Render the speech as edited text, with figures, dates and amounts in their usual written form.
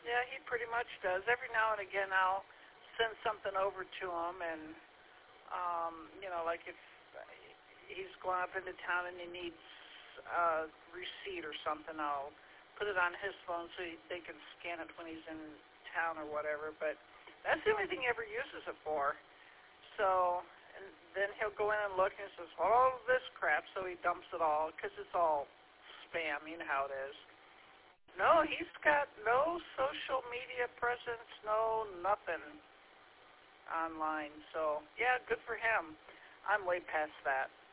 Yeah, he pretty much does. Every now and again, I'll send something over to him, and like if he's going up into town and he needs a receipt or something, I'll put it on his phone so they can scan it when he's in town or whatever. But that's the only thing he ever uses it for. So, and then he'll go in and look and says, all this crap, so he dumps it all because it's all spam. You know how it is. No, he's got no social media presence, no nothing online. So, yeah, good for him. I'm way past that.